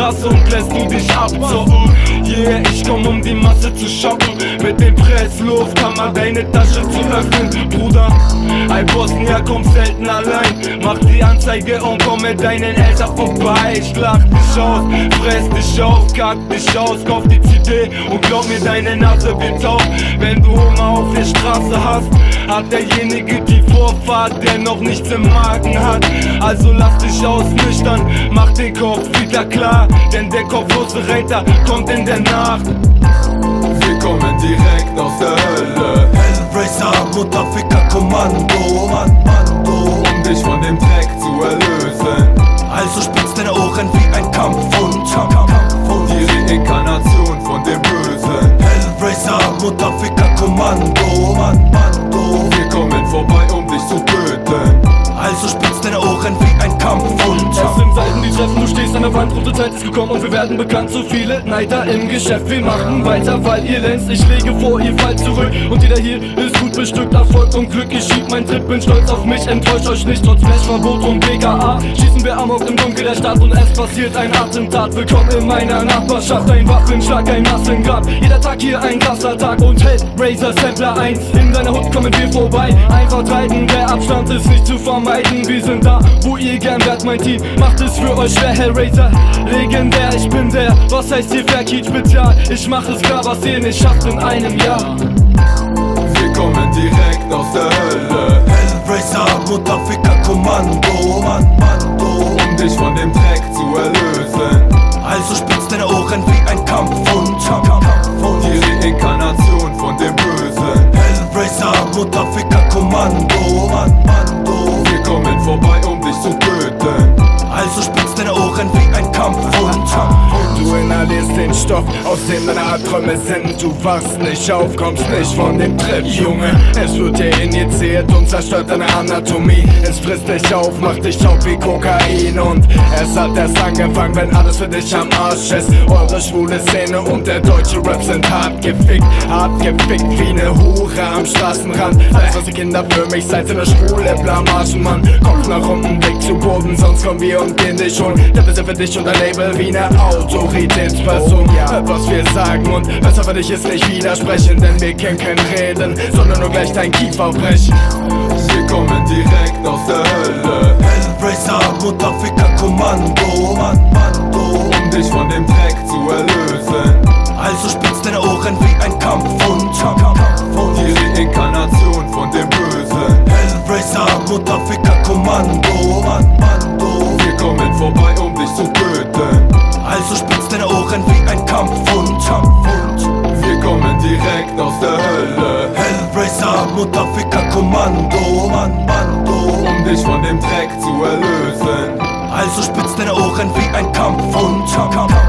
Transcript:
Straße und lässt du dich abzocken. Yeah, ich komm um die Masse zu schocken. Mit dem Pressluft kann man deine Tasche zu öffnen, Bruder. Ein Bosnier kommt selten allein. Mach die Anzeige und komm mit deinen Eltern vorbei. Schlag dich aus, fress dich auf, kack dich aus. Kauf die CD und glaub mir, deine Nase wird taub. Wenn du Hunger auf der Straße hast, hat derjenige die Vorfahrt, der noch nichts im Magen hat. Also lass dich ausnüchtern, mach den Kopf wieder klar, denn der kopflose Reiter kommt in der Nacht. Wir kommen direkt aus der Hölle. Hellraiser, Mutterficker, Kommando, um dich von dem Dreck zu erlösen. Also spitz deine Ohren wie ein Kampfhund. Die Reinkarnation von dem Bösen. Hellraiser, Mutterficker, Kommando, wir kommen vorbei, um dich zu töten. Also spitz deine Ohren wie ein Kampfhund. Es sind Seiten, die treffen, du stehst an der Wand, rote Zeit ist gekommen und wir werden bekannt. So viele Neider im Geschäft, wir machen weiter, weil ihr glänzt. Ich lege vor, ihr fallt zurück und jeder hier ist gut bestückt. Erfolg und Glück, ich schieb mein Trip, bin stolz auf mich, enttäuscht euch nicht. Trotz Flashverbot und BKA schießen wir Amok im Dunkel der Stadt und es passiert ein Attentat. Willkommen in meiner Nachbarschaft, ein Waffenschlag, ein Massengrab. Jeder Tag hier ein krasser Tag und Hellraiser Sampler 1. In deiner Hut kommen wir vorbei, einfach treiben, der Abstand ist nicht zu vermeiden. Wir sind da, wo ihr gern wärt, mein Team macht es für euch schwer. Hellraiser, legendär, ich bin der, was heißt hier Verkehr Spezial? Ich mach es klar, was ihr nicht schafft in einem Jahr. Wir kommen direkt aus der Hölle. Hellraiser, Mutterficker, Kommando, um dich von dem Dreck zu erlösen. Also spitz deine Ohren wie ein Kampfhund. Die Reinkarnation von dem Bösen. Hellraiser, Mutterficker, Kommando, wir kommen vorbei, um dich zu töten. Also spitz deine Ohren wie ein Kampfhund. Du inhalierst den Stoff, aus dem deine Albträume sind. Du wachst nicht auf, kommst nicht von dem Trip, Junge. Es wird dir injiziert und zerstört deine Anatomie. Es frisst dich auf, macht dich taub wie Kokain. Und es hat erst angefangen, wenn alles für dich am Arsch ist. Eure schwule Szene und der deutsche Rap sind hart gefickt wie ne Hure am Straßenrand. Alles, was die Kinder für mich seid, sind eine schwule Blamagen, Mann. Kopf nach unten, Blick zu Boden, sonst kommen wir und gehen dich schon. Der sind für dich und dein Label wie ne Autoritätsperson. Was wir sagen und besser für dich ist nicht widersprechen, denn wir kennen kein Reden, sondern nur gleich dein Kiefer brechen. Wir kommen direkt aus der Hölle. Hellraiser, Mutterficker, Kommando, um dich von dem Dreck zu erlösen. Also spitz deine Ohren wie ein Kampfhund. Die Reinkarnation von dem Bösen. Hellraiser, Mutterficker, Kommando, wir kommen vorbei, um dich zu töten. Also spitz deine Ohren wie ein Kampfhund. Wir kommen direkt aus der Hölle. Hellraiser, Mutterficker, Kommando, um dich von dem Dreck zu erlösen. Also spitz deine Ohren wie ein Kampfhund.